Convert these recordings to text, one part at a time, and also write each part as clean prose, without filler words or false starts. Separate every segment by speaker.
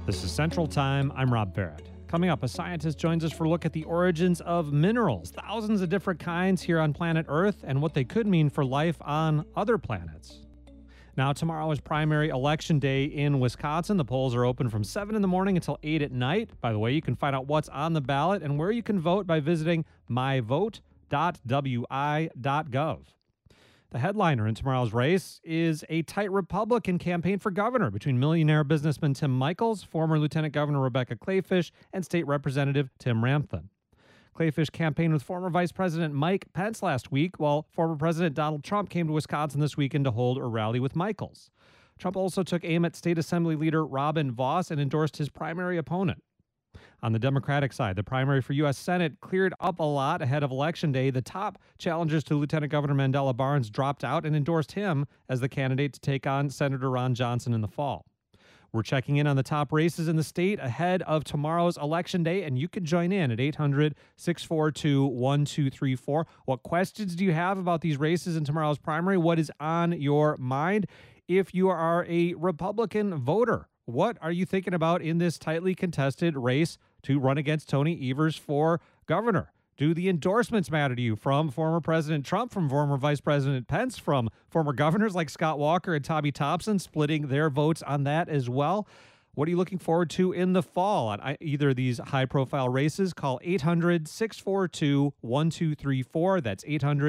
Speaker 1: This is Central Time. I'm Rob Barrett. Coming up, a scientist joins us for a look at the origins of minerals, thousands of different kinds here on planet Earth, and what they could mean for life on other planets. Now, tomorrow is primary election day in Wisconsin. The polls are open from 7 in the morning until 8 at night. By the way, you can find out what's on the ballot and where you can vote by visiting myvote.wi.gov. The headliner in tomorrow's race is a tight Republican campaign for governor between millionaire businessman Tim Michels, former Lieutenant Governor Rebecca Kleefisch, and State Representative Tim Ramthun. Kleefisch campaigned with former Vice President Mike Pence last week, while former President Donald Trump came to Wisconsin this weekend to hold a rally with Michels. Trump also took aim at State Assembly Leader Robin Vos and endorsed his primary opponent. On the Democratic side, the primary for U.S. Senate cleared up a lot ahead of Election Day. The top challengers to Lieutenant Governor Mandela Barnes dropped out and endorsed him as the candidate to take on Senator Ron Johnson in the fall. We're checking in on the top races in the state ahead of tomorrow's Election Day, and you can join in at 800-642-1234. What questions do you have about these races in tomorrow's primary? What is on your mind? If you are a Republican voter, what are you thinking about in this tightly contested race to run against Tony Evers for governor? Do the endorsements matter to you from former President Trump, from former Vice President Pence, from former governors like Scott Walker and Tommy Thompson splitting their votes on that as well? What are you looking forward to in the fall on either of these high-profile races? Call 800-642-1234. That's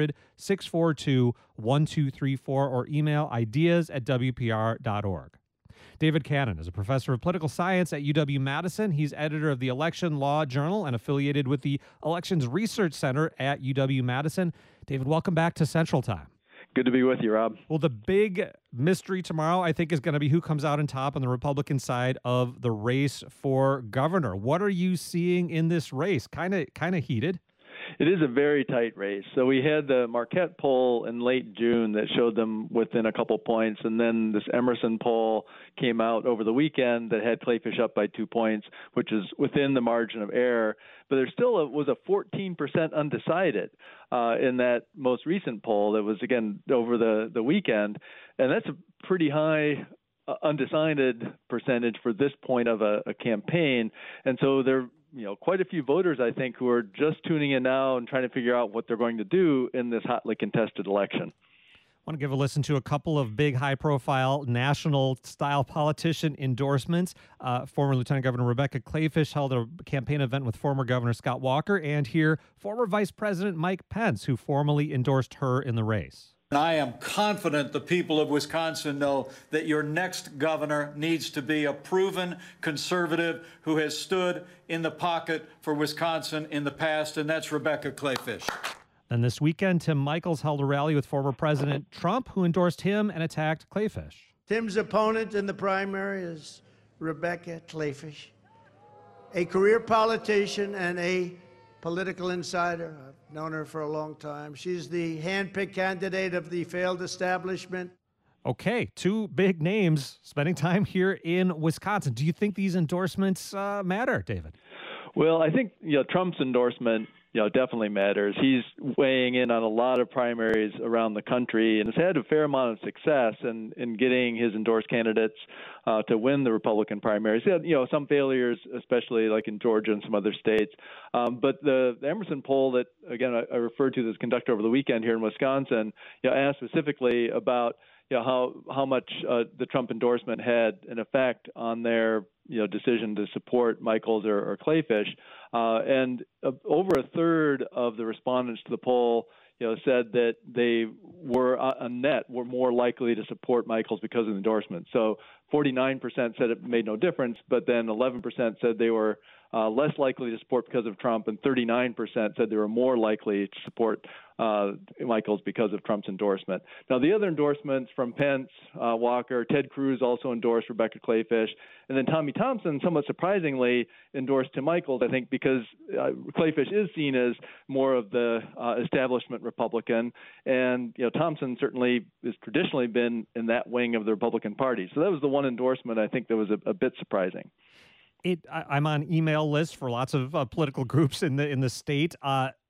Speaker 1: 800-642-1234, or email ideas@wpr.org. David Cannon is a professor of political science at UW-Madison. He's editor of the Election Law Journal and affiliated with the Elections Research Center at UW-Madison. David, welcome back to Central Time.
Speaker 2: Good to be with you, Rob.
Speaker 1: Well, the big mystery tomorrow, I think, is going to be who comes out on top on the Republican side of the race for governor. What are you seeing in this race? Kind of heated.
Speaker 2: It is a very tight race. So we had the Marquette poll in late June that showed them within a couple points, and then this Emerson poll came out over the weekend that had Kleefisch up by 2 points, which is within the margin of error. But there still was a 14% undecided in that most recent poll that was, again, over the weekend, and that's a pretty high undecided percentage for this point of a campaign. And so there quite a few voters, I think, who are just tuning in now and trying to figure out what they're going to do in this hotly contested election.
Speaker 1: I want to give a listen to a couple of big, high-profile, national-style politician endorsements. Former Lieutenant Governor Rebecca Kleefisch held a campaign event with former Governor Scott Walker, and here, former Vice President Mike Pence, who formally endorsed her in the race.
Speaker 3: I am confident the people of Wisconsin know that your next governor needs to be a proven conservative who has stood in the pocket for Wisconsin in the past, and that's Rebecca Kleefisch.
Speaker 1: Then this weekend, Tim Michels held a rally with former President Trump, who endorsed him and attacked Kleefisch.
Speaker 4: Tim's opponent in the primary is Rebecca Kleefisch, a career politician and a political insider. I've known her for a long time. She's the hand-picked candidate of the failed establishment.
Speaker 1: Okay, two big names spending time here in Wisconsin. Do you think these endorsements matter, David?
Speaker 2: Well, I think Trump's endorsement definitely matters. He's weighing in on a lot of primaries around the country and has had a fair amount of success in getting his endorsed candidates to win the Republican primaries. He had, some failures, especially like in Georgia and some other states. But the Emerson poll that, again, I referred to that's conducted over the weekend here in Wisconsin, asked specifically about how much the Trump endorsement had an effect on their decision to support Michels or Kleefisch, and over a third of the respondents to the poll said that they were were more likely to support Michels because of the endorsement. So 49% said it made no difference, but then 11% said they were less likely to support because of Trump, and 39% said they were more likely to support Michels because of Trump's endorsement. Now, the other endorsements from Pence, Walker, Ted Cruz also endorsed Rebecca Kleefisch, and then Tommy Thompson, somewhat surprisingly, endorsed Tim Michels, I think, because Kleefisch is seen as more of the establishment Republican, and Thompson certainly has traditionally been in that wing of the Republican Party. So that was the one endorsement I think that was a bit surprising.
Speaker 1: I'm on email lists for lots of political groups in the state.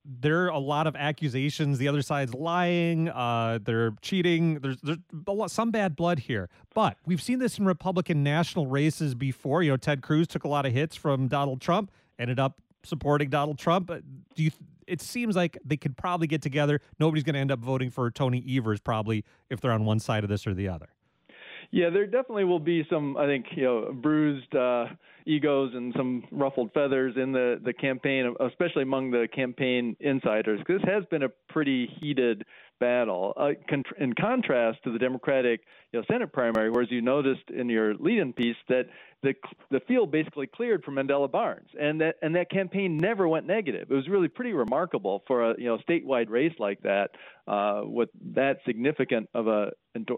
Speaker 1: there are a lot of accusations. The other side's lying. They're cheating. There's some bad blood here. But we've seen this in Republican national races before. You know, Ted Cruz took a lot of hits from Donald Trump, ended up supporting Donald Trump. It seems like they could probably get together. Nobody's going to end up voting for Tony Evers probably if they're on one side of this or the other.
Speaker 2: Yeah, there definitely will be some, I think, bruised egos and some ruffled feathers in the campaign, especially among the campaign insiders. This has been a pretty heated battle. In contrast to the Democratic Senate primary, whereas you noticed in your lead-in piece that the field basically cleared for Mandela Barnes, and that campaign never went negative. It was really pretty remarkable for a statewide race like that, with that significant of a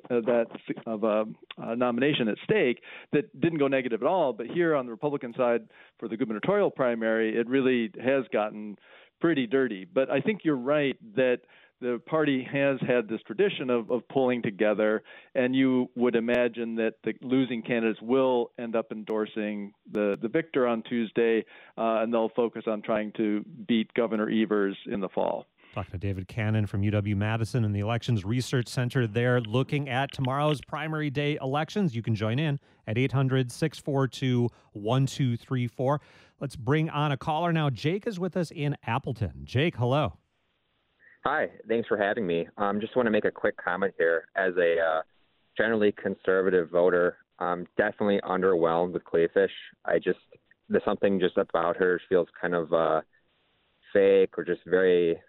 Speaker 2: nomination at stake, that didn't go negative at all. But here on the Republican side for the gubernatorial primary, it really has gotten pretty dirty. But I think you're right that the party has had this tradition of pulling together, and you would imagine that the losing candidates will end up endorsing the victor on Tuesday, and they'll focus on trying to beat Governor Evers in the fall.
Speaker 1: Talking to David Cannon from UW-Madison and the Elections Research Center there, looking at tomorrow's primary day elections. You can join in at 800-642-1234. Let's bring on a caller now. Jake is with us in Appleton. Jake, hello.
Speaker 5: Hi, thanks for having me. Just want to make a quick comment here. As a generally conservative voter, I'm definitely underwhelmed with Kleefisch. There's something just about her feels kind of fake or just very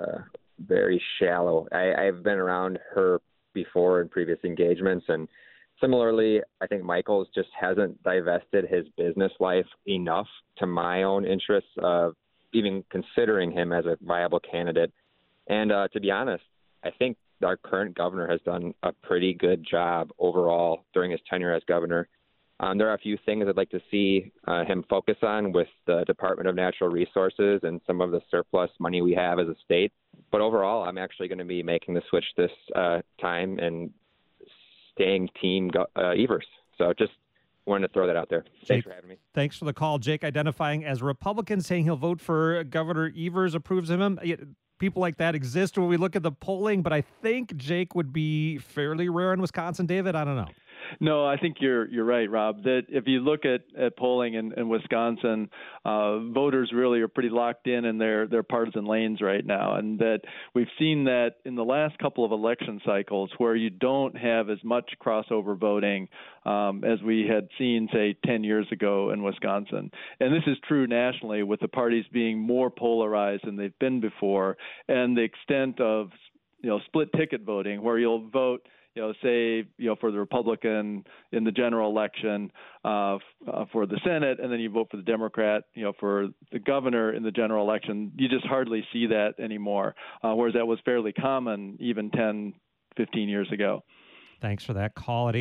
Speaker 5: shallow. I've been around her before in previous engagements, and similarly, I think Michaels just hasn't divested his business life enough to my own interests of even considering him as a viable candidate. And to be honest, I think our current governor has done a pretty good job overall during his tenure as governor. There are a few things I'd like to see him focus on with the Department of Natural Resources and some of the surplus money we have as a state. But overall, I'm actually going to be making the switch this time and staying Team Evers. So just wanted to throw that out there. Thanks for having me.
Speaker 1: Thanks for the call. Jake, identifying as a Republican, saying he'll vote for Governor Evers, approves of him. People like that exist when we look at the polling, but I think Jake would be fairly rare in Wisconsin. David, I don't know.
Speaker 2: No, I think you're right, Rob, that if you look at polling in Wisconsin, voters really are pretty locked in their partisan lanes right now. And that we've seen that in the last couple of election cycles where you don't have as much crossover voting as we had seen, say, 10 years ago in Wisconsin. And this is true nationally with the parties being more polarized than they've been before, and the extent of split ticket voting where you'll vote say, for the Republican in the general election for the Senate, and then you vote for the Democrat, for the governor in the general election. You just hardly see that anymore, whereas that was fairly common even 10, 15 years ago.
Speaker 1: Thanks for that call at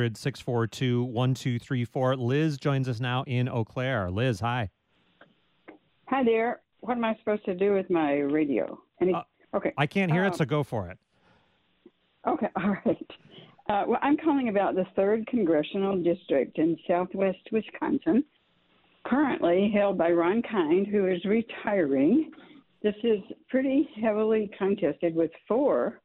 Speaker 1: 800-642-1234. Liz joins us now in Eau Claire. Liz, hi.
Speaker 6: Hi there. What am I supposed to do with my radio? Okay.
Speaker 1: I can't hear it, so go for it.
Speaker 6: Okay, all right. Well, I'm calling about the 3rd Congressional District in southwest Wisconsin, currently held by Ron Kind, who is retiring. This is pretty heavily contested with 4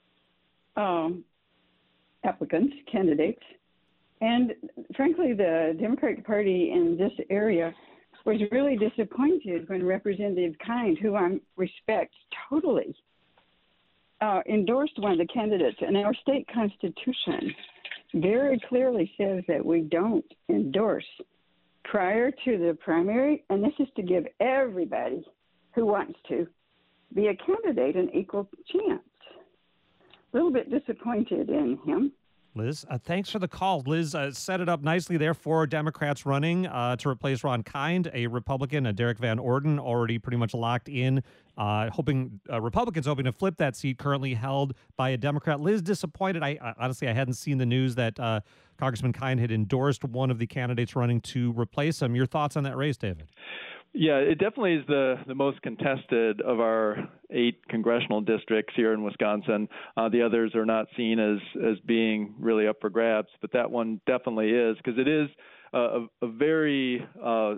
Speaker 6: candidates. And frankly, the Democratic Party in this area was really disappointed when Representative Kind, who I respect totally, endorsed one of the candidates. And our state constitution very clearly says that we don't endorse prior to the primary, and this is to give everybody who wants to be a candidate an equal chance. A little bit disappointed in him.
Speaker 1: Liz, thanks for the call. Liz set it up nicely there. 4 Democrats running to replace Ron Kind, a Republican, Derek Van Orden, already pretty much locked in, Republicans hoping to flip that seat currently held by a Democrat. Liz, disappointed. Honestly, I hadn't seen the news that Congressman Kind had endorsed one of the candidates running to replace him. Your thoughts on that race, David?
Speaker 2: Yeah, it definitely is the most contested of our 8 congressional districts here in Wisconsin. The others are not seen as being really up for grabs, but that one definitely is, because it is a very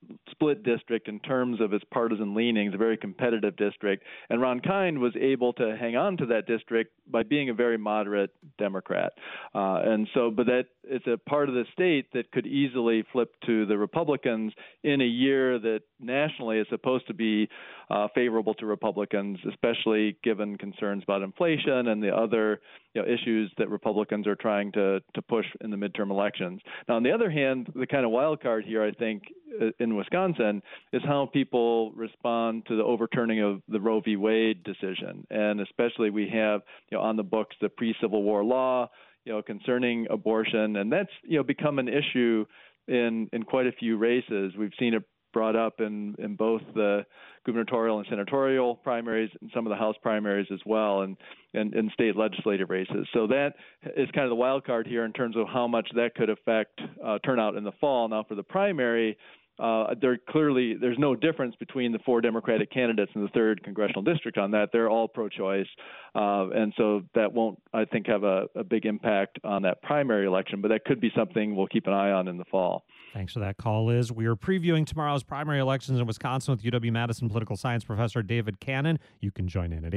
Speaker 2: split district in terms of its partisan leanings, a very competitive district. And Ron Kind was able to hang on to that district by being a very moderate Democrat. But that it's a part of the state that could easily flip to the Republicans in a year that nationally is supposed to be favorable to Republicans, especially given concerns about inflation and the other issues that Republicans are trying to push in the midterm elections. Now, on the other hand, the kind of wild card here, I think, in Wisconsin is how people respond to the overturning of the Roe v. Wade decision. And especially we have on the books the pre-Civil War law concerning abortion. And that's become an issue in quite a few races. We've seen it brought up in both the gubernatorial and senatorial primaries and some of the House primaries as well, and state legislative races. So that is kind of the wild card here in terms of how much that could affect turnout in the fall. Now, for the primary, there's no difference between the 4 Democratic candidates in the 3rd congressional district on that. They're all pro-choice, and so that won't, I think, have a big impact on that primary election, but that could be something we'll keep an eye on in the fall.
Speaker 1: Thanks for that call, Liz. We are previewing tomorrow's primary elections in Wisconsin with UW-Madison political science professor David Cannon. You can join in at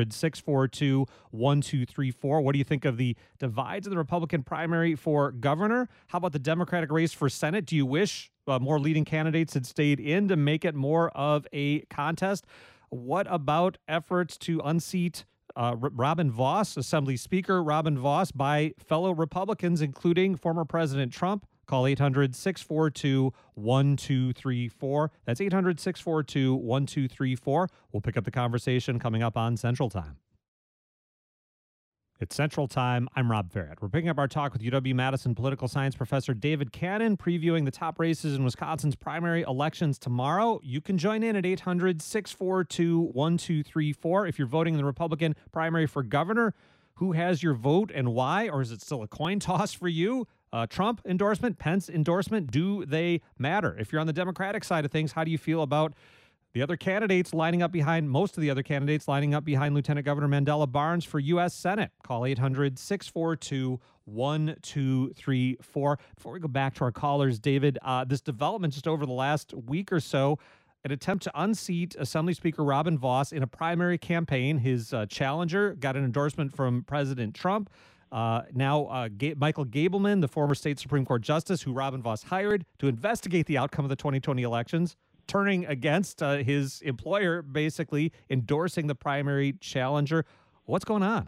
Speaker 1: 800-642-1234. What do you think of the divides in the Republican primary for governor? How about the Democratic race for Senate? Do you wish more leading candidates had stayed in to make it more of a contest? What about efforts to unseat Robin Vos, Assembly Speaker Robin Vos, by fellow Republicans, including former President Trump? Call 800-642-1234. That's 800-642-1234. We'll pick up the conversation coming up on Central Time. It's Central Time. I'm Rob Farrett. We're picking up our talk with UW-Madison political science professor David Cannon, previewing the top races in Wisconsin's primary elections tomorrow. You can join in at 800-642-1234. If you're voting in the Republican primary for governor, who has your vote and why? Or is it still a coin toss for you? Trump endorsement, Pence endorsement, do they matter? If you're on the Democratic side of things, how do you feel about the other candidates lining up behind, most of the other candidates lining up behind Lieutenant Governor Mandela Barnes for U.S. Senate? Call 800-642-1234. Before we go back to our callers, David, this development just over the last week or so, an attempt to unseat Assembly Speaker Robin Vos in a primary campaign. His challenger got an endorsement from President Trump. Now, Michael Gableman, the former state Supreme Court justice who Robin Vos hired to investigate the outcome of the 2020 elections, turning against his employer, basically endorsing the primary challenger. What's going on?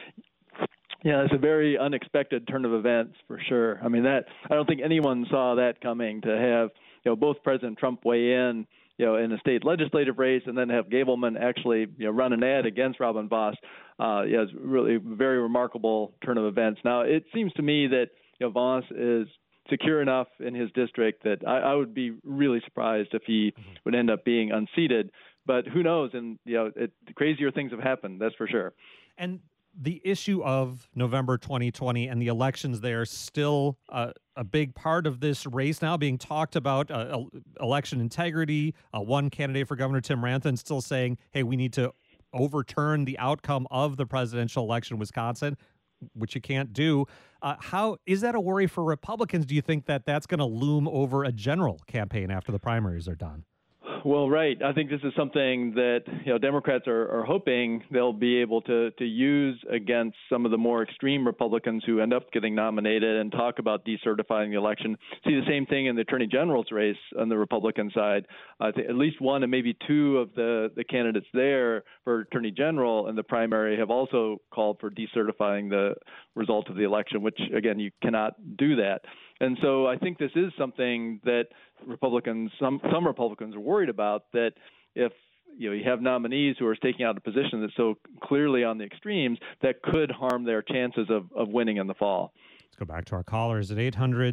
Speaker 2: Yeah, it's a very unexpected turn of events for sure. I mean, I don't think anyone saw that coming, to have both President Trump weigh in in a state legislative race, and then have Gableman actually, run an ad against Robin Vos. It's really a very remarkable turn of events. Now, it seems to me that Vos is secure enough in his district that I would be really surprised if he would end up being unseated. But who knows? And crazier things have happened. That's for sure.
Speaker 1: And the issue of November 2020 and the elections there still a big part of this race now, being talked about, election integrity. One candidate for governor, Tim Ramthun, still saying, hey, we need to overturn the outcome of the presidential election in Wisconsin, which you can't do. How is that a worry for Republicans? Do you think that that's going to loom over a general campaign after the primaries are done?
Speaker 2: Well, right. I think this is something that Democrats are hoping they'll be able to use against some of the more extreme Republicans who end up getting nominated, and talk about decertifying the election. See the same thing in the Attorney General's race on the Republican side. I think at least one and maybe two of the candidates there for Attorney General in the primary have also called for decertifying the result of the election, which, again, you cannot do that. And so I think this is something that Republicans, some Republicans are worried about, that if you have nominees who are taking out a position that's so clearly on the extremes, that could harm their chances of winning in the fall.
Speaker 1: Let's go back to our callers at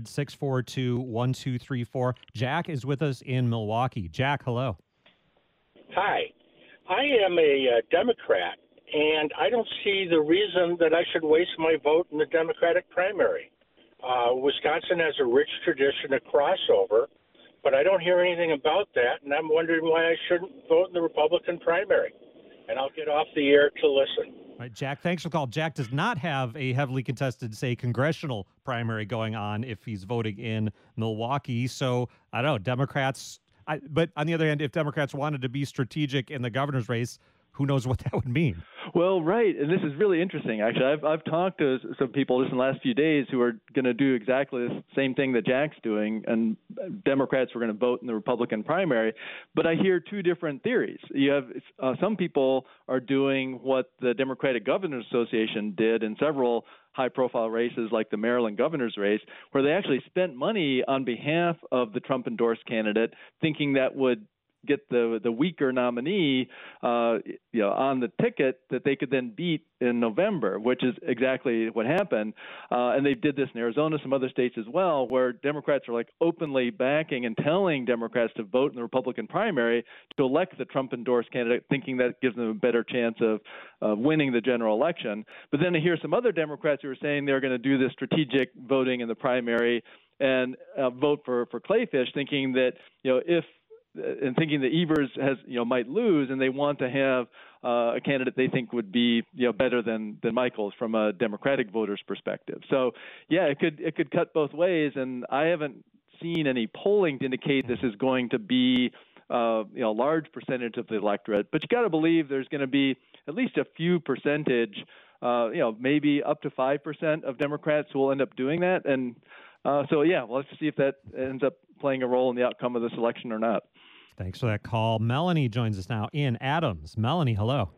Speaker 1: 800-642-1234. Jack is with us in Milwaukee. Jack, hello.
Speaker 7: Hi. I am a Democrat, and I don't see the reason that I should waste my vote in the Democratic primary. Wisconsin has a rich tradition of crossover, but I don't hear anything about that, and I'm wondering why I shouldn't vote in the Republican primary. And I'll get off the air to listen.
Speaker 1: All right, Jack, thanks for the call. Jack does not have a heavily contested, say, congressional primary going on if he's voting in Milwaukee. So, I don't know, Democrats, But on the other hand, if Democrats wanted to be strategic in the governor's race, who knows what that would mean?
Speaker 2: Well, right, and this is really interesting. Actually, I've talked to some people just in the last few days who are going to do exactly the same thing that Jack's doing, and Democrats were going to vote in the Republican primary. But I hear two different theories. You have some people are doing what the Democratic Governors Association did in several high-profile races like the Maryland governor's race, where they actually spent money on behalf of the Trump-endorsed candidate, thinking that would get the weaker nominee, on the ticket that they could then beat in November, which is exactly what happened. And they did this in Arizona, some other states as well, where Democrats are like openly backing and telling Democrats to vote in the Republican primary to elect the Trump-endorsed candidate, thinking that gives them a better chance of winning the general election. But then I hear some other Democrats who are saying they're going to do this strategic voting in the primary and vote for Kleefisch, thinking that thinking that Evers might lose, and they want to have a candidate they think would be better than Michaels from a Democratic voter's perspective. So yeah, it could cut both ways, and I haven't seen any polling to indicate this is going to be a large percentage of the electorate. But you got to believe there's going to be at least a few percentage, maybe up to 5% of Democrats who will end up doing that. And so yeah, we'll have to see if that ends up playing a role in the outcome of this election or not.
Speaker 1: Thanks for that call. Melanie joins us now in Adams. Melanie, hello.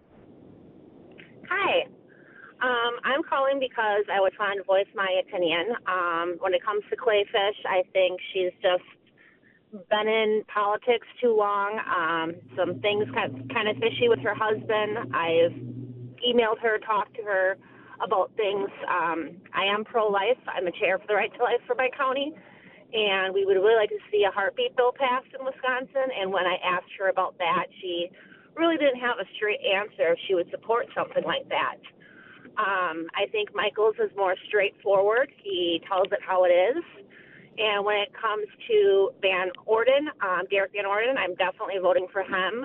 Speaker 8: Hi. I'm calling because I was trying to voice my opinion. When it comes to Kleefisch, I think she's just been in politics too long. Some things kind of fishy with her husband. I've emailed her, talked to her about things. I am pro-life. I'm a chair for the Right to Life for my county. And we would really like to see a heartbeat bill passed in Wisconsin. And when I asked her about that, she really didn't have a straight answer if she would support something like that. I think Michaels is more straightforward. He tells it how it is. And when it comes to Van Orden, Derek Van Orden, I'm definitely voting for him.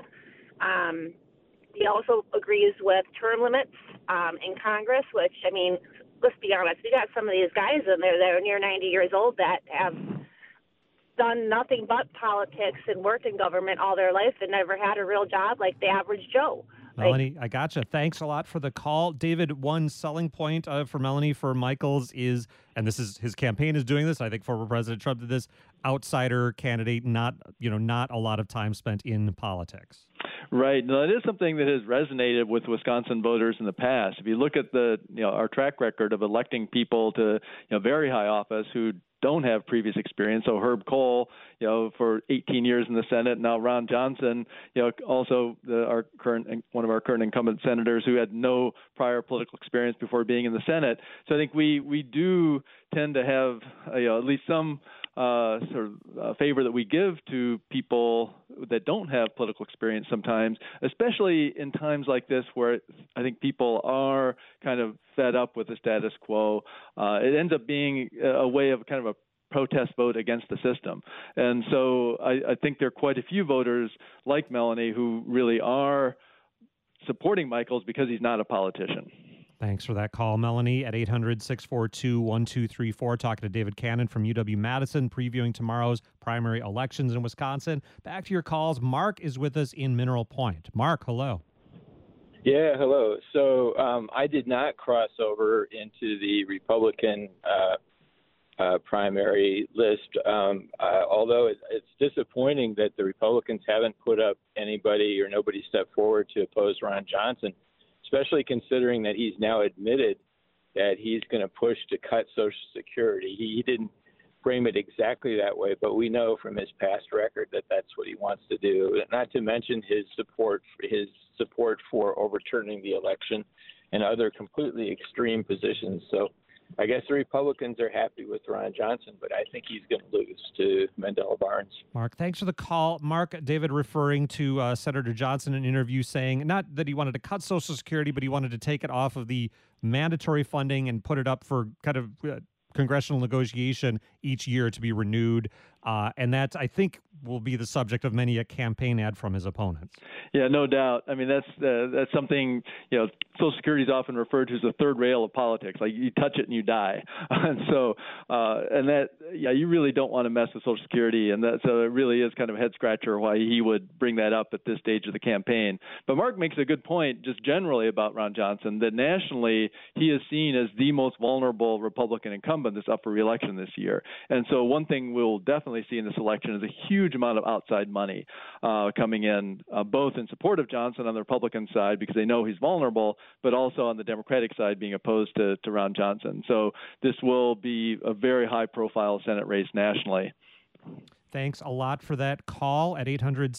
Speaker 8: He also agrees with term limits in Congress, which, I mean, let's be honest, we got some of these guys in there that are near 90 years old that have done nothing but politics and worked in government all their life and never had a real job like the average Joe.
Speaker 1: Melanie, I gotcha. Thanks a lot for the call. David, one selling point for Melanie for Michaels is, and this is his campaign is doing this, I think former President Trump did this, outsider candidate, not a lot of time spent in politics.
Speaker 2: Right. No, it is something that has resonated with Wisconsin voters in the past. If you look at our track record of electing people to very high office who don't have previous experience. So Herb Kohl, for 18 years in the Senate. Now Ron Johnson, also one of our current incumbent senators who had no prior political experience before being in the Senate. So I think we do tend to have at least some favor that we give to people that don't have political experience sometimes, especially in times like this where I think people are kind of fed up with the status quo. It ends up being a way of kind of a protest vote against the system. And so I think there are quite a few voters like Melanie who really are supporting Michaels because he's not a politician.
Speaker 1: Thanks for that call, Melanie, at 800-642-1234. Talking to David Cannon from UW-Madison, previewing tomorrow's primary elections in Wisconsin. Back to your calls. Mark is with us in Mineral Point. Mark, hello.
Speaker 9: Yeah, hello. So I did not cross over into the Republican primary list, although it's disappointing that the Republicans haven't put up anybody or nobody stepped forward to oppose Ron Johnson, especially considering that he's now admitted that he's going to push to cut Social Security. He didn't frame it exactly that way, but we know from his past record that that's what he wants to do, not to mention his support for overturning the election and other completely extreme positions. So I guess the Republicans are happy with Ron Johnson, but I think he's going to lose to Mandela Barnes.
Speaker 1: Mark, thanks for the call. Mark, David referring to Senator Johnson in an interview saying not that he wanted to cut Social Security, but he wanted to take it off of the mandatory funding and put it up for kind of congressional negotiation each year to be renewed. And that's, I think, will be the subject of many a campaign ad from his opponents.
Speaker 2: Yeah, no doubt. I mean, that's something, Social Security is often referred to as the third rail of politics. Like, you touch it and you die. And so, you really don't want to mess with Social Security. And so it really is kind of a head scratcher why he would bring that up at this stage of the campaign. But Mark makes a good point just generally about Ron Johnson, that nationally he is seen as the most vulnerable Republican incumbent that's up for re-election this year. And so one thing we'll definitely see in this election is a huge amount of outside money coming in, both in support of Johnson on the Republican side because they know he's vulnerable, but also on the Democratic side being opposed to Ron Johnson. So this will be a very high-profile Senate race nationally.
Speaker 1: Thanks a lot for that call at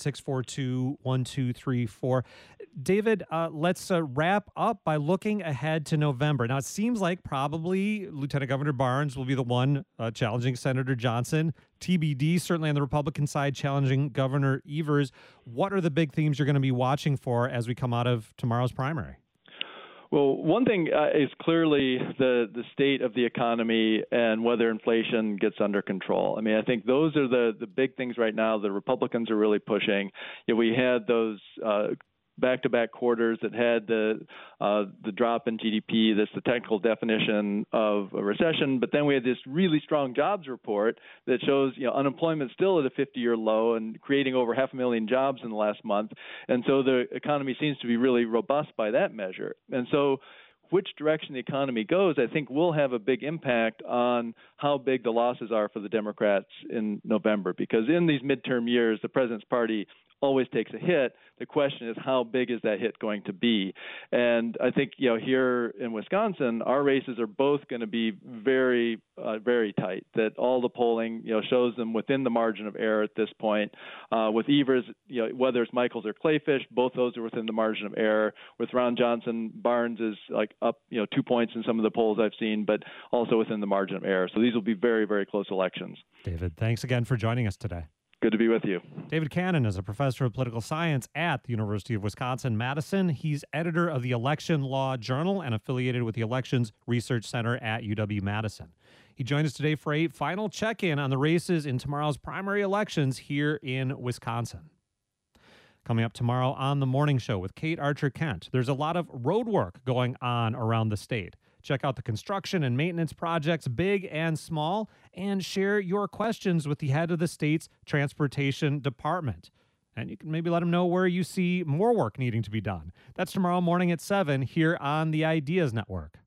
Speaker 1: 800-642-1234. David, let's wrap up by looking ahead to November. Now, it seems like probably Lieutenant Governor Barnes will be the one challenging Senator Johnson. TBD, certainly on the Republican side, challenging Governor Evers. What are the big themes you're going to be watching for as we come out of tomorrow's primary?
Speaker 2: Well, one thing is clearly the state of the economy and whether inflation gets under control. I mean, I think those are the big things right now the Republicans are really pushing. We had those back-to-back quarters that had the drop in GDP. That's the technical definition of a recession. But then we had this really strong jobs report that shows unemployment still at a 50-year low and creating over 500,000 jobs in the last month. And so the economy seems to be really robust by that measure. And so which direction the economy goes, I think will have a big impact on how big the losses are for the Democrats in November. Because in these midterm years, the president's party always takes a hit. The question is, how big is that hit going to be? And I think, here in Wisconsin, our races are both going to be very, very tight, that all the polling, shows them within the margin of error at this point. With Evers, whether it's Michaels or Kleefisch, both those are within the margin of error. With Ron Johnson, Barnes is up, 2 points in some of the polls I've seen, but also within the margin of error. So these will be very, very close elections.
Speaker 1: David, thanks again for joining us today.
Speaker 2: Good to be with you.
Speaker 1: David Cannon is a professor of political science at the University of Wisconsin-Madison. He's editor of the Election Law Journal and affiliated with the Elections Research Center at UW-Madison. He joined us today for a final check-in on the races in tomorrow's primary elections here in Wisconsin. Coming up tomorrow on The Morning Show with Kate Archer-Kent, there's a lot of road work going on around the state. Check out the construction and maintenance projects, big and small, and share your questions with the head of the state's transportation department. And you can maybe let him know where you see more work needing to be done. That's tomorrow morning at 7 here on the Ideas Network.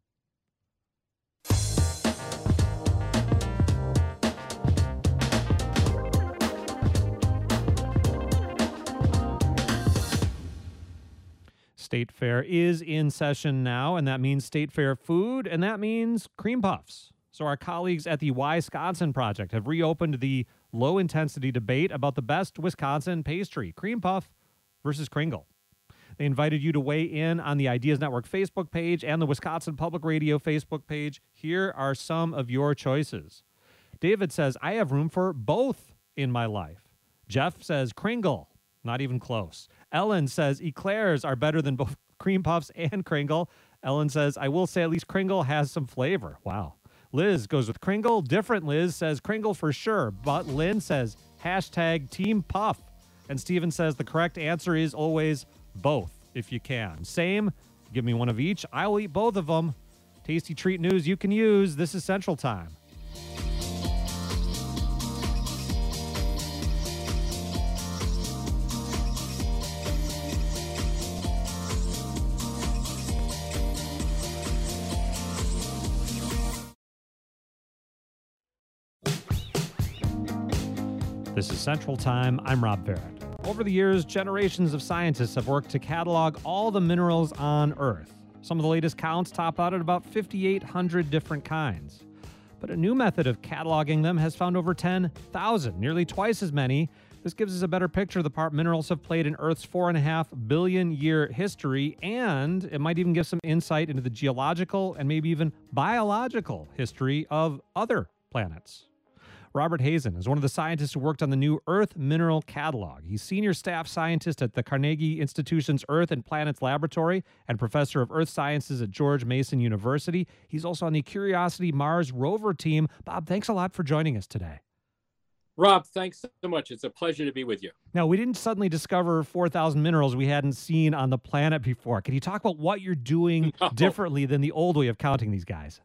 Speaker 1: State Fair is in session now, and that means State Fair food, and that means cream puffs. So our colleagues at the Wisconsin Project have reopened the low-intensity debate about the best Wisconsin pastry, cream puff versus Kringle. They invited you to weigh in on the Ideas Network Facebook page and the Wisconsin Public Radio Facebook page. Here are some of your choices. David says, I have room for both in my life. Jeff says Kringle. Not even close. Ellen says eclairs are better than both cream puffs and Kringle. Ellen says, I will say at least Kringle has some flavor. Wow. Liz goes with Kringle. Different Liz says Kringle for sure. But Lynn says hashtag Team Puff. And Steven says the correct answer is always both if you can. Same. Give me one of each. I'll eat both of them. Tasty treat news you can use. This is Central Time. This is Central Time. I'm Rob Barrett. Over the years, generations of scientists have worked to catalog all the minerals on Earth. Some of the latest counts top out at about 5,800 different kinds. But a new method of cataloging them has found over 10,000, nearly twice as many. This gives us a better picture of the part minerals have played in Earth's 4.5 billion year history, and it might even give some insight into the geological and maybe even biological history of other planets. Robert Hazen is one of the scientists who worked on the new Earth Mineral Catalog. He's senior staff scientist at the Carnegie Institution's Earth and Planets Laboratory and professor of Earth Sciences at George Mason University. He's also on the Curiosity Mars rover team. Bob, thanks a lot for joining us today.
Speaker 10: Rob, thanks so much. It's a pleasure to be with you.
Speaker 1: Now, we didn't suddenly discover 4,000 minerals we hadn't seen on the planet before. Can you talk about what you're doing differently than the old way of counting these guys?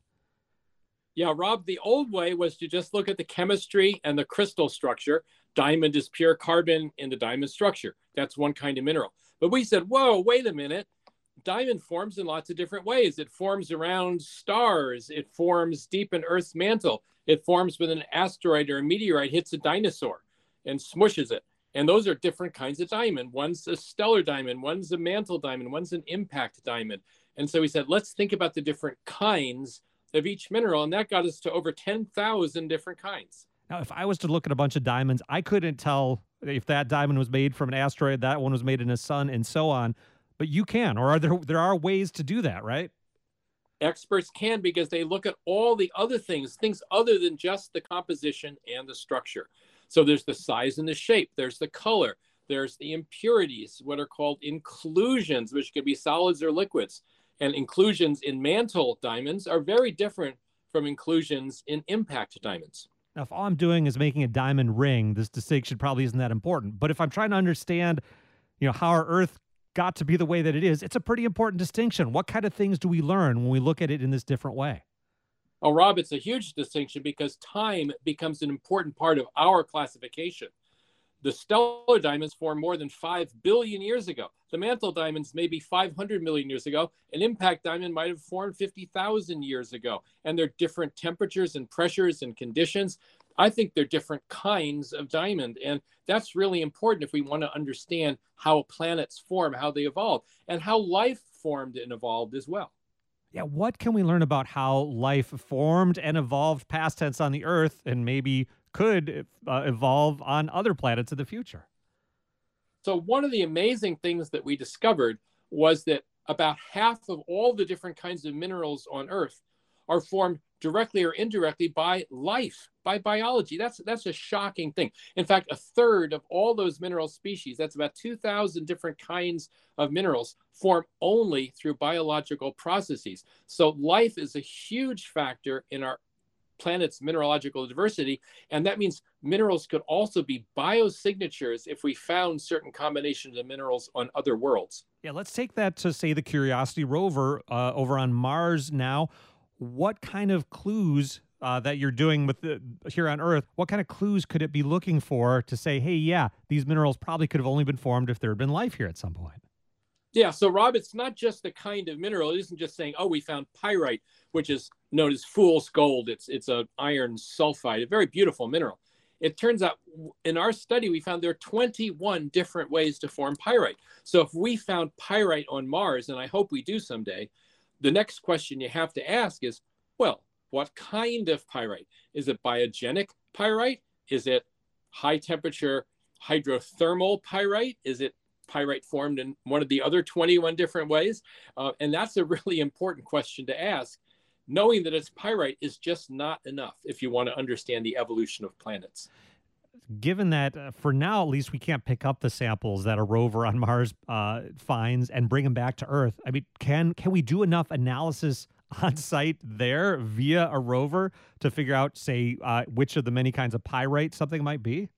Speaker 10: Yeah, Rob, the old way was to just look at the chemistry and the crystal structure. Diamond is pure carbon in the diamond structure. That's one kind of mineral. But we said, whoa, wait a minute. Diamond forms in lots of different ways. It forms around stars. It forms deep in Earth's mantle. It forms when an asteroid or a meteorite hits a dinosaur and smushes it. And those are different kinds of diamond. One's a stellar diamond, one's a mantle diamond, one's an impact diamond. And so we said, let's think about the different kinds of each mineral. And that got us to over 10,000 different kinds.
Speaker 1: Now, if I was to look at a bunch of diamonds, I couldn't tell if that diamond was made from an asteroid, that one was made in a sun, and so on. But you can, or there are ways to do that, right?
Speaker 10: Experts can, because they look at all the other things other than just the composition and the structure. So there's the size and the shape, there's the color, there's the impurities, what are called inclusions, which could be solids or liquids. And inclusions in mantle diamonds are very different from inclusions in impact diamonds.
Speaker 1: Now, if all I'm doing is making a diamond ring, this distinction probably isn't that important. But if I'm trying to understand, how our Earth got to be the way that it is, it's a pretty important distinction. What kind of things do we learn when we look at it in this different way?
Speaker 10: Oh, Rob, it's a huge distinction because time becomes an important part of our classification. The stellar diamonds formed more than 5 billion years ago. The mantle diamonds maybe 500 million years ago. An impact diamond might have formed 50,000 years ago. And they're different temperatures and pressures and conditions. I think they're different kinds of diamond. And that's really important if we want to understand how planets form, how they evolve, and how life formed and evolved as well.
Speaker 1: Yeah, what can we learn about how life formed and evolved, past tense, on the Earth, and maybe could evolve on other planets in the future?
Speaker 10: So one of the amazing things that we discovered was that about half of all the different kinds of minerals on Earth are formed directly or indirectly by life, by biology. That's a shocking thing. In fact, a third of all those mineral species, that's about 2,000 different kinds of minerals, form only through biological processes. So life is a huge factor in our planet's mineralogical diversity, and that means minerals could also be biosignatures if we found certain combinations of minerals on other worlds.
Speaker 1: Yeah, let's take that to, say, the Curiosity rover over on Mars now. What kind of clues that you're doing with here on Earth, what kind of clues could it be looking for to say, hey, yeah, these minerals probably could have only been formed if there had been life here at some point?
Speaker 10: Yeah, so Rob, it's not just the kind of mineral. It isn't just saying, oh, we found pyrite, which is known as fool's gold. It's an iron sulfide, a very beautiful mineral. It turns out in our study, we found there are 21 different ways to form pyrite. So if we found pyrite on Mars, and I hope we do someday, the next question you have to ask is, well, what kind of pyrite? Is it biogenic pyrite? Is it high temperature hydrothermal pyrite? Is it pyrite formed in one of the other 21 different ways? And that's a really important question to ask. Knowing that it's pyrite is just not enough if you want to understand the evolution of planets.
Speaker 1: Given that, for now at least, we can't pick up the samples that a rover on Mars finds and bring them back to Earth, I mean, can we do enough analysis on site there via a rover to figure out, say, which of the many kinds of pyrite something might be?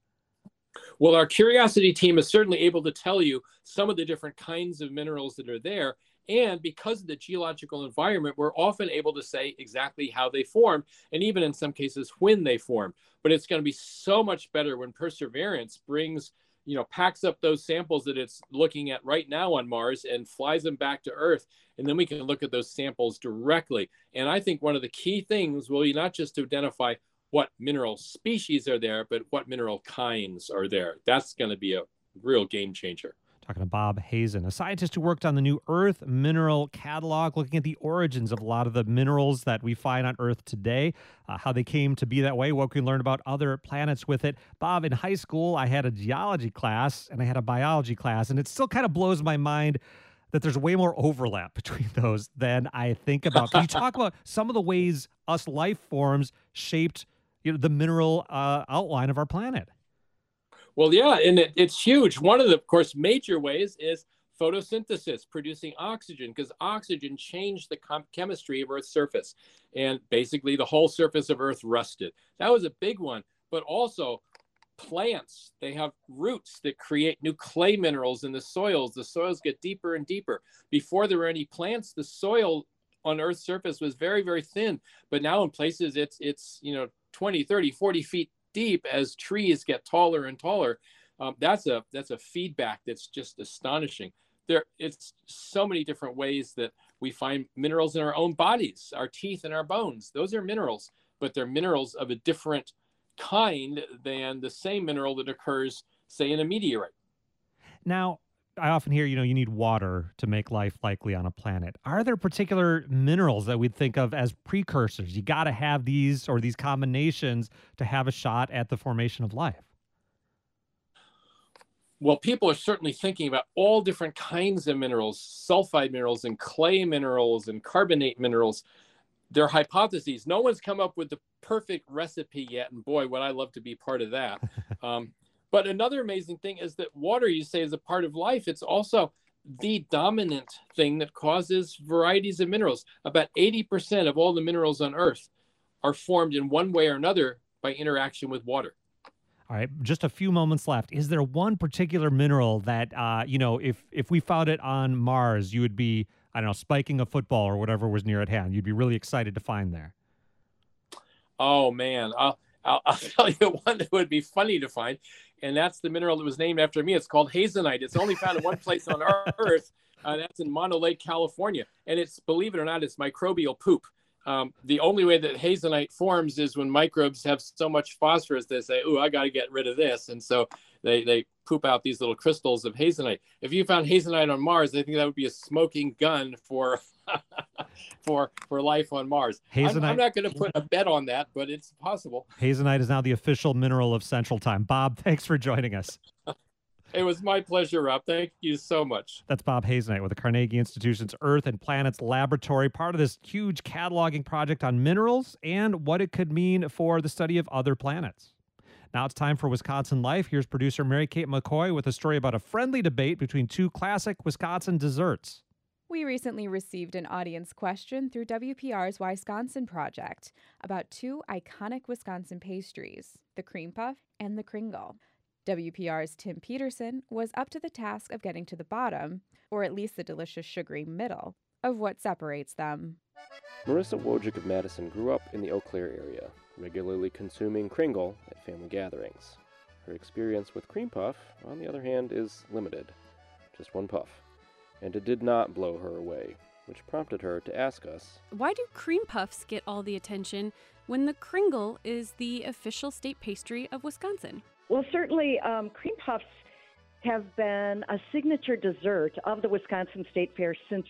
Speaker 10: Well, our Curiosity team is certainly able to tell you some of the different kinds of minerals that are there. And because of the geological environment, we're often able to say exactly how they form, and even in some cases when they form. But it's going to be so much better when Perseverance brings, packs up those samples that it's looking at right now on Mars and flies them back to Earth. And then we can look at those samples directly. And I think one of the key things will be not just to identify what mineral species are there, but what mineral kinds are there. That's going to be a real game changer.
Speaker 1: Talking to Bob Hazen, a scientist who worked on the new Earth Mineral Catalog, looking at the origins of a lot of the minerals that we find on Earth today, how they came to be that way, what we can learn about other planets with it. Bob, in high school, I had a geology class and I had a biology class, and it still kind of blows my mind that there's way more overlap between those than I think about. Can you talk about some of the ways us life forms shaped the mineral outline of our planet?
Speaker 10: Well, yeah, and it's huge. One of the, of course, major ways is photosynthesis, producing oxygen, because oxygen changed the chemistry of Earth's surface. And basically, the whole surface of Earth rusted. That was a big one. But also, plants, they have roots that create new clay minerals in the soils. The soils get deeper and deeper. Before there were any plants, the soil on Earth's surface was very, very thin. But now in places it's 20, 30, 40 feet deep as trees get taller and taller. That's a feedback that's just astonishing. It's so many different ways that we find minerals in our own bodies, our teeth and our bones. Those are minerals, but they're minerals of a different kind than the same mineral that occurs, say, in a meteorite.
Speaker 1: Now, I often hear, you need water to make life likely on a planet. Are there particular minerals that we'd think of as precursors? You got to have these or these combinations to have a shot at the formation of life.
Speaker 10: Well, people are certainly thinking about all different kinds of minerals, sulfide minerals and clay minerals and carbonate minerals. They're hypotheses. No one's come up with the perfect recipe yet. And boy, would I love to be part of that. But another amazing thing is that water, you say, is a part of life. It's also the dominant thing that causes varieties of minerals. About 80% of all the minerals on Earth are formed in one way or another by interaction with water.
Speaker 1: All right, just a few moments left. Is there one particular mineral that, if we found it on Mars, you would be, I don't know, spiking a football or whatever was near at hand? You'd be really excited to find there.
Speaker 10: Oh, man. I'll tell you one that would be funny to find, and that's the mineral that was named after me. It's called hazenite. It's only found in one place on Earth. That's in Mono Lake, California. And it's, believe it or not, it's microbial poop. The only way that hazenite forms is when microbes have so much phosphorus, they say, "Ooh, I got to get rid of this." And so they poop out these little crystals of hazenite. If you found hazenite on Mars, I think that would be a smoking gun for for life on Mars. I'm not going to put a bet on that, but it's possible.
Speaker 1: Hazenite is now the official mineral of Central Time. Bob, thanks for joining us.
Speaker 10: It was my pleasure, Rob. Thank you so much.
Speaker 1: That's Bob Hazenite with the Carnegie Institution's Earth and Planets Laboratory, part of this huge cataloging project on minerals and what it could mean for the study of other planets. Now it's time for Wisconsin Life. Here's producer Mary Kate McCoy with a story about a friendly debate between two classic Wisconsin desserts.
Speaker 11: We recently received an audience question through WPR's Wisconsin Project about two iconic Wisconsin pastries, the cream puff and the kringle. WPR's Tim Peterson was up to the task of getting to the bottom, or at least the delicious sugary middle, of what separates them.
Speaker 12: Marissa Wojcik of Madison grew up in the Eau Claire area, regularly consuming kringle at family gatherings. Her experience with cream puff, on the other hand, is limited. Just one puff. And it did not blow her away, which prompted her to ask us,
Speaker 13: why do cream puffs get all the attention when the kringle is the official state pastry of Wisconsin?
Speaker 14: Well, certainly cream puffs have been a signature dessert of the Wisconsin State Fair since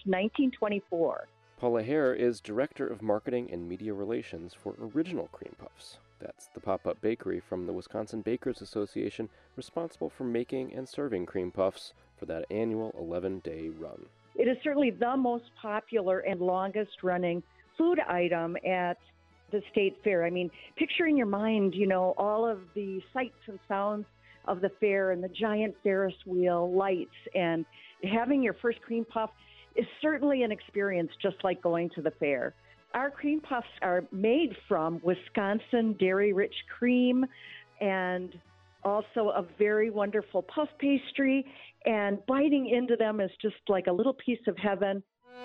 Speaker 14: 1924.
Speaker 12: Paula Hare is Director of Marketing and Media Relations for Original Cream Puffs. That's the pop-up bakery from the Wisconsin Bakers Association responsible for making and serving cream puffs for that annual 11-day run.
Speaker 14: It is certainly the most popular and longest-running food item at the state fair. I mean, picture in your mind, all of the sights and sounds of the fair and the giant Ferris wheel lights, and having your first cream puff is certainly an experience just like going to the fair. Our cream puffs are made from Wisconsin dairy-rich cream and also a very wonderful puff pastry, and biting into them is just like a little piece of heaven.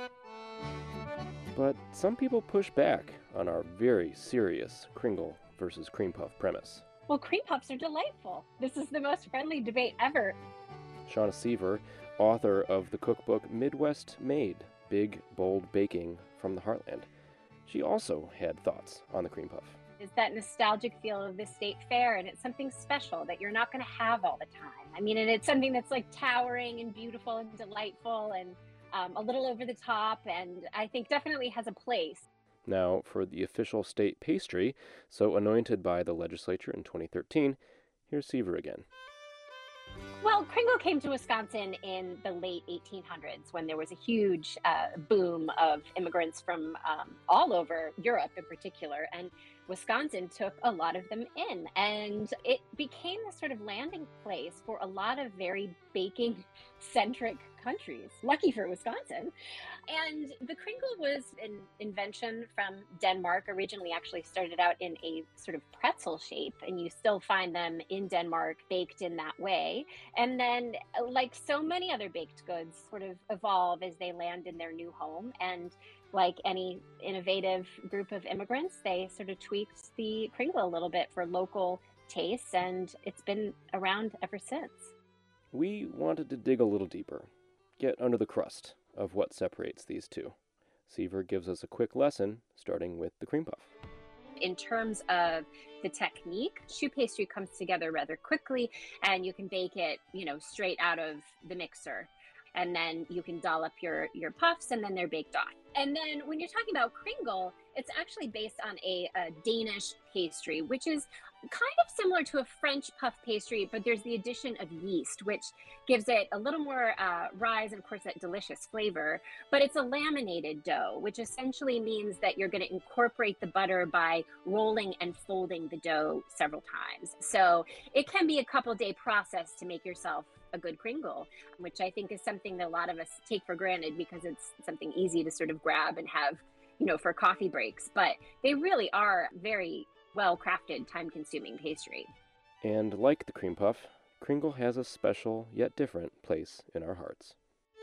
Speaker 12: But some people push back on our very serious kringle versus cream puff premise.
Speaker 15: Well, cream puffs are delightful. This is the most friendly debate ever.
Speaker 12: Shauna Seaver, author of the cookbook Midwest Made, Big, Bold Baking from the Heartland. She also had thoughts on the cream puff.
Speaker 15: It's that nostalgic feel of the state fair, and it's something special that you're not going to have all the time. I mean, and it's something that's like towering and beautiful and delightful and a little over the top, and I think definitely has a place.
Speaker 12: Now, for the official state pastry, so anointed by the legislature in 2013, here's Seaver again.
Speaker 15: Well, kringle came to Wisconsin in the late 1800s when there was a huge boom of immigrants from all over Europe in particular. And Wisconsin took a lot of them in, and it became this sort of landing place for a lot of very baking-centric countries. Lucky for Wisconsin. And the kringle was an invention from Denmark. Originally actually started out in a sort of pretzel shape, and you still find them in Denmark baked in that way. And then, like so many other baked goods, sort of evolve as they land in their new home. And like any innovative group of immigrants, they sort of tweaked the kringle a little bit for local tastes, and it's been around ever since.
Speaker 12: We wanted to dig a little deeper, get under the crust of what separates these two. Seaver gives us a quick lesson, starting with the cream puff.
Speaker 15: In terms of the technique, choux pastry comes together rather quickly, and you can bake it, straight out of the mixer. And then you can dollop your puffs, and then they're baked off. And then when you're talking about kringle, it's actually based on a Danish pastry, which is kind of similar to a French puff pastry, but there's the addition of yeast, which gives it a little more rise and, of course, that delicious flavor. But it's a laminated dough, which essentially means that you're going to incorporate the butter by rolling and folding the dough several times. So it can be a couple-day process to make yourself a good kringle, which I think is something that a lot of us take for granted because it's something easy to sort of grab and have, for coffee breaks. But they really are very well-crafted, time-consuming pastry.
Speaker 12: And like the cream puff, kringle has a special yet different place in our hearts.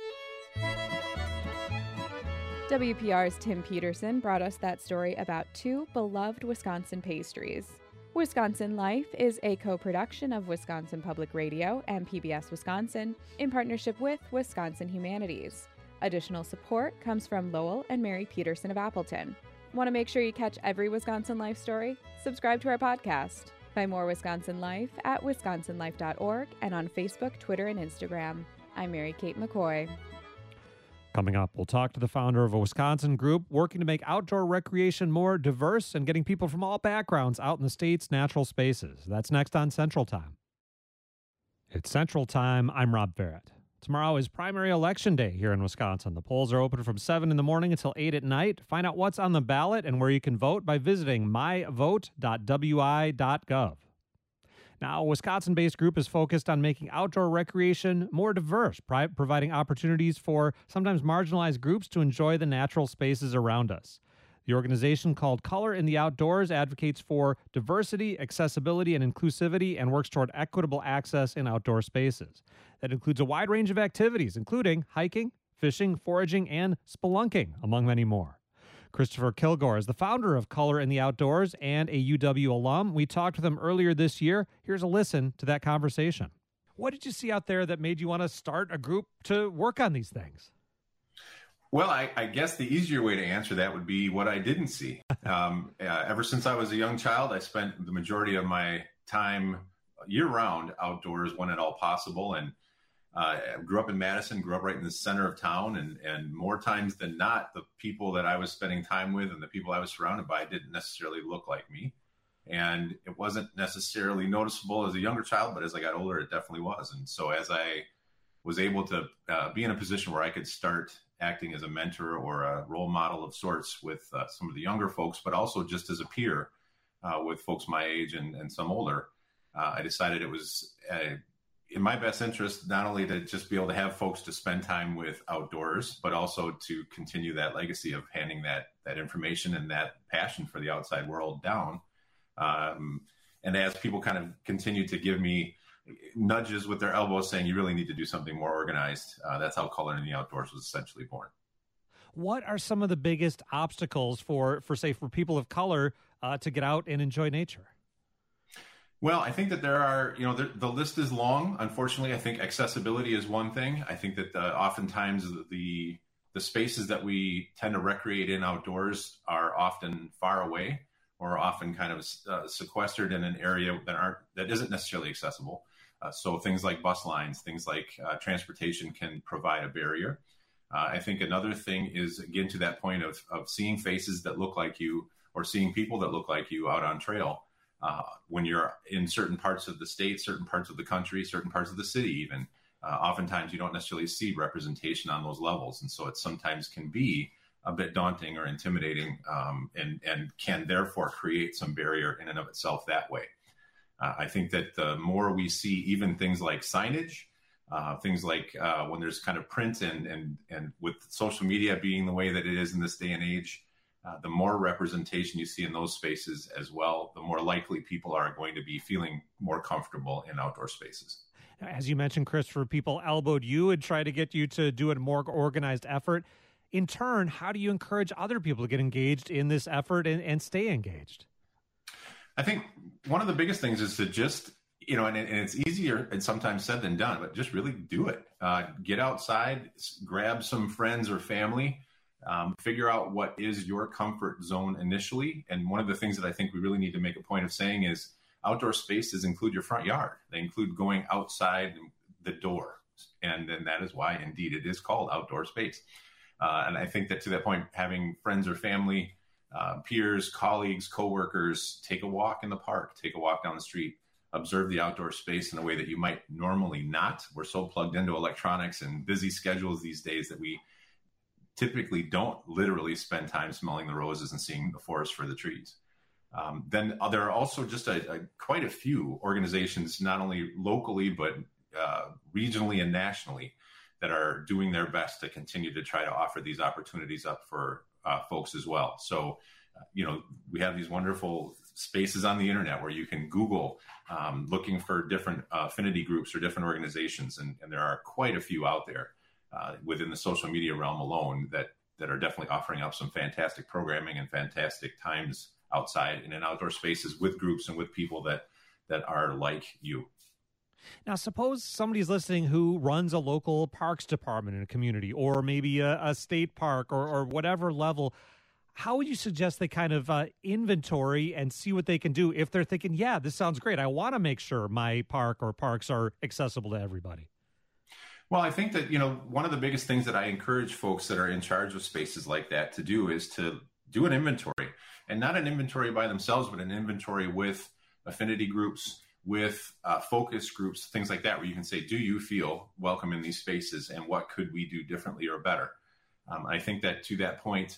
Speaker 11: WPR's Tim Peterson brought us that story about two beloved Wisconsin pastries. Wisconsin Life is a co-production of Wisconsin Public Radio and PBS Wisconsin in partnership with Wisconsin Humanities. Additional support comes from Lowell and Mary Peterson of Appleton. Want to make sure you catch every Wisconsin Life story? Subscribe to our podcast. Find more Wisconsin Life at wisconsinlife.org and on Facebook, Twitter, and Instagram. I'm Mary Kate McCoy.
Speaker 1: Coming up, we'll talk to the founder of a Wisconsin group working to make outdoor recreation more diverse and getting people from all backgrounds out in the state's natural spaces. That's next on Central Time. It's Central Time. I'm Rob Barrett. Tomorrow is primary election day here in Wisconsin. The polls are open from 7 in the morning until 8 at night. Find out what's on the ballot and where you can vote by visiting myvote.wi.gov. Now, a Wisconsin-based group is focused on making outdoor recreation more diverse, providing opportunities for sometimes marginalized groups to enjoy the natural spaces around us. The organization, called Color in the Outdoors, advocates for diversity, accessibility, and inclusivity and works toward equitable access in outdoor spaces. That includes a wide range of activities, including hiking, fishing, foraging, and spelunking, among many more. Christopher Kilgore is the founder of Color in the Outdoors and a UW alum. We talked with him earlier this year. Here's a listen to that conversation. What did you see out there that made you want to start a group to work on these things?
Speaker 16: Well, I guess the easier way to answer that would be what I didn't see. Ever since I was a young child, I spent the majority of my time year-round outdoors when at all possible. And I grew up in Madison, grew up right in the center of town, and more times than not, the people that I was spending time with and the people I was surrounded by didn't necessarily look like me. And it wasn't necessarily noticeable as a younger child, but as I got older, it definitely was. And so as I was able to be in a position where I could start acting as a mentor or a role model of sorts with some of the younger folks, but also just as a peer with folks my age and some older, I decided it was in my best interest not only to just be able to have folks to spend time with outdoors, but also to continue that legacy of handing that information and that passion for the outside world down. And as people kind of continue to give me nudges with their elbows saying, you really need to do something more organized, that's how Color in the Outdoors was essentially born.
Speaker 1: What are some of the biggest obstacles for people of color to get out and enjoy nature?
Speaker 16: Well, I think that there are, the list is long. Unfortunately, I think accessibility is one thing. I think that oftentimes the spaces that we tend to recreate in outdoors are often far away or often kind of sequestered in an area that isn't necessarily accessible. So things like bus lines, things like transportation can provide a barrier. I think another thing is, again, to that point of seeing faces that look like you or seeing people that look like you out on trail. When you're in certain parts of the state, certain parts of the country, certain parts of the city even, oftentimes you don't necessarily see representation on those levels. And so it sometimes can be a bit daunting or intimidating, and can therefore create some barrier in and of itself that way. I think that the more we see even things like signage, things like when there's kind of print and with social media being the way that it is in this day and age, the more representation you see in those spaces as well, the more likely people are going to be feeling more comfortable in outdoor spaces.
Speaker 1: As you mentioned, Christopher, people elbowed you and tried to get you to do a more organized effort. In turn, how do you encourage other people to get engaged in this effort and stay engaged?
Speaker 16: I think one of the biggest things is to just, and it's easier and sometimes said than done, but just really do it. Get outside, grab some friends or family, figure out what is your comfort zone initially. And one of the things that I think we really need to make a point of saying is outdoor spaces include your front yard. They include going outside the door. And then that is why, indeed, it is called outdoor space. And I think that to that point, having friends or family, peers, colleagues, coworkers, take a walk in the park, take a walk down the street, observe the outdoor space in a way that you might normally not. We're so plugged into electronics and busy schedules these days that we typically don't literally spend time smelling the roses and seeing the forest for the trees. Then there are also just quite a few organizations, not only locally, but regionally and nationally, that are doing their best to continue to try to offer these opportunities up for folks as well. So, we have these wonderful spaces on the internet where you can Google looking for different affinity groups or different organizations. And there are quite a few out there within the social media realm alone that are definitely offering up some fantastic programming and fantastic times outside and in outdoor spaces with groups and with people that are like you.
Speaker 1: Now, suppose somebody's listening who runs a local parks department in a community, or maybe a state park or whatever level. How would you suggest they kind of inventory and see what they can do if they're thinking, yeah, this sounds great, I want to make sure my park or parks are accessible to everybody?
Speaker 16: Well, I think that, one of the biggest things that I encourage folks that are in charge of spaces like that to do is to do an inventory, and not an inventory by themselves, but an inventory with affinity groups, with focus groups, things like that, where you can say, do you feel welcome in these spaces, and what could we do differently or better? I think that to that point,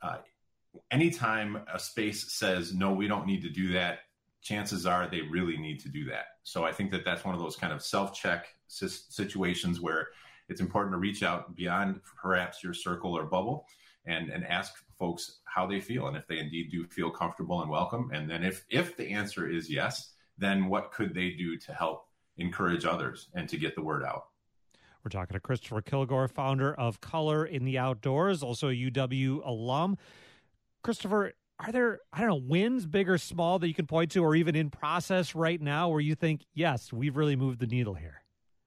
Speaker 16: anytime a space says, no, we don't need to do that, chances are they really need to do that. So I think that that's one of those kind of self-check situations where it's important to reach out beyond perhaps your circle or bubble and ask folks how they feel, and if they indeed do feel comfortable and welcome. And then if the answer is yes, then what could they do to help encourage others and to get the word out?
Speaker 1: We're talking to Christopher Kilgore, founder of Color in the Outdoors, also a UW alum. Christopher, are there, wins, big or small, that you can point to, or even in process right now where you think, yes, we've really moved the needle here?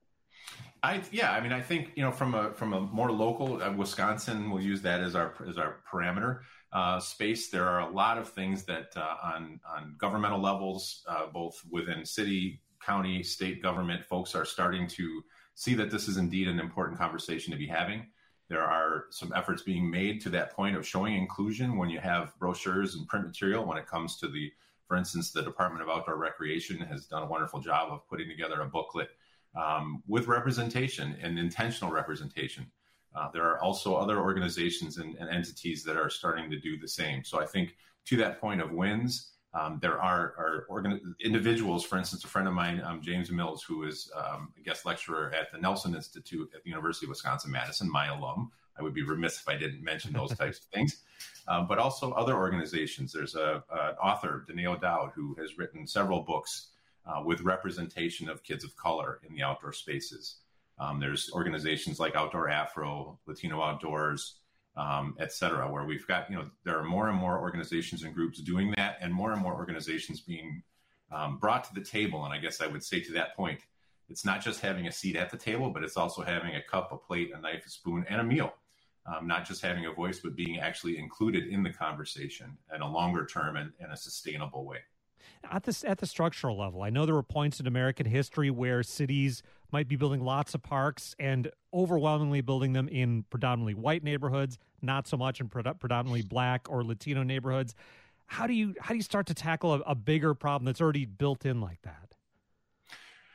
Speaker 16: I think, from a more local, Wisconsin, we'll use that as our parameter space. There are a lot of things that on governmental levels, both within city, county, state government, folks are starting to see that this is indeed an important conversation to be having. There are some efforts being made to that point of showing inclusion when you have brochures and print material. When it comes to for instance, the Department of Outdoor Recreation has done a wonderful job of putting together a booklet with representation and intentional representation. There are also other organizations and entities that are starting to do the same. So I think to that point of wins, there are individuals, for instance, a friend of mine, James Mills, who is a guest lecturer at the Nelson Institute at the University of Wisconsin-Madison, my alum. I would be remiss if I didn't mention those types of things. But also other organizations. There's an author, Danae O'Dowd, who has written several books with representation of kids of color in the outdoor spaces. There's organizations like Outdoor Afro, Latino Outdoors, et cetera, where we've got, there are more and more organizations and groups doing that, and more organizations being brought to the table. And I guess I would say to that point, it's not just having a seat at the table, but it's also having a cup, a plate, a knife, a spoon, and a meal. Not just having a voice, but being actually included in the conversation in a longer term and a sustainable way.
Speaker 1: At the structural level, I know there were points in American history where cities might be building lots of parks and overwhelmingly building them in predominantly white neighborhoods, not so much in predominantly Black or Latino neighborhoods. How do you start to tackle a bigger problem that's already built in like that?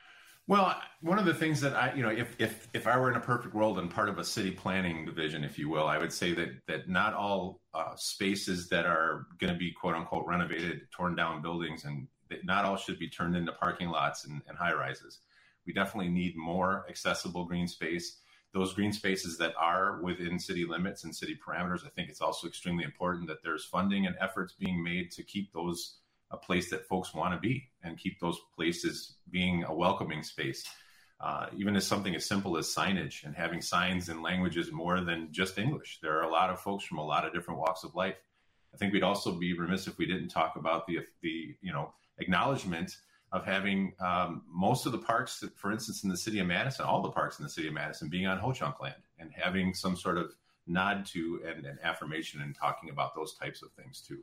Speaker 16: Well, one of the things that if I were in a perfect world and part of a city planning division, if you will, I would say that not all spaces that are going to be quote unquote renovated, torn down buildings, and not all should be turned into parking lots and high rises. We definitely need more accessible green space. Those green spaces that are within city limits and city parameters, I think it's also extremely important that there's funding and efforts being made to keep those a place that folks want to be and keep those places being a welcoming space. Even as something as simple as signage and having signs in languages more than just English. There are a lot of folks from a lot of different walks of life. I think we'd also be remiss if we didn't talk about the acknowledgement of having most of the parks, for instance, in the city of Madison, all the parks in the city of Madison being on Ho-Chunk land, and having some sort of nod to and affirmation and talking about those types of things too.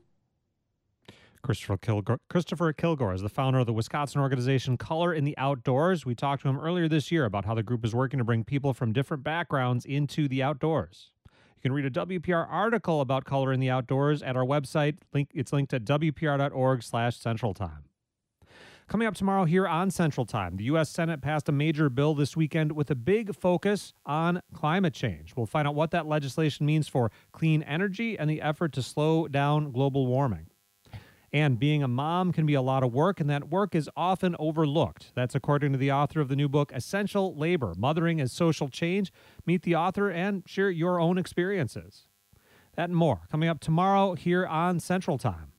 Speaker 1: Christopher Kilgore is the founder of the Wisconsin organization Color in the Outdoors. We talked to him earlier this year about how the group is working to bring people from different backgrounds into the outdoors. You can read a WPR article about Color in the Outdoors at our website. It's linked at wpr.org/centraltime. Coming up tomorrow here on Central Time, the U.S. Senate passed a major bill this weekend with a big focus on climate change. We'll find out what that legislation means for clean energy and the effort to slow down global warming. And being a mom can be a lot of work, and that work is often overlooked. That's according to the author of the new book, Essential Labor, Mothering as Social Change. Meet the author and share your own experiences. That and more coming up tomorrow here on Central Time.